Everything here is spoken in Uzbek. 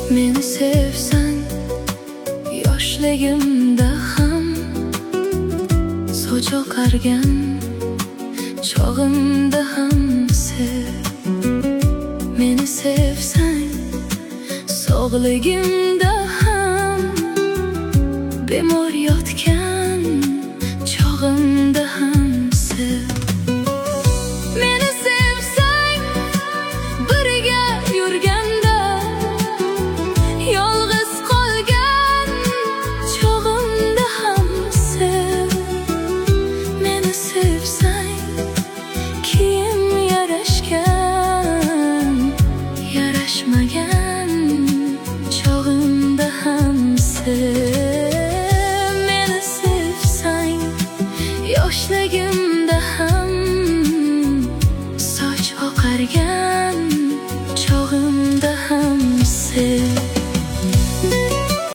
Meni sevsan yoshligimda ham, soch oqargan chog'imda ham sev. Meni sevsan sog'ligimda ham, bemor yotgan chog'imda ham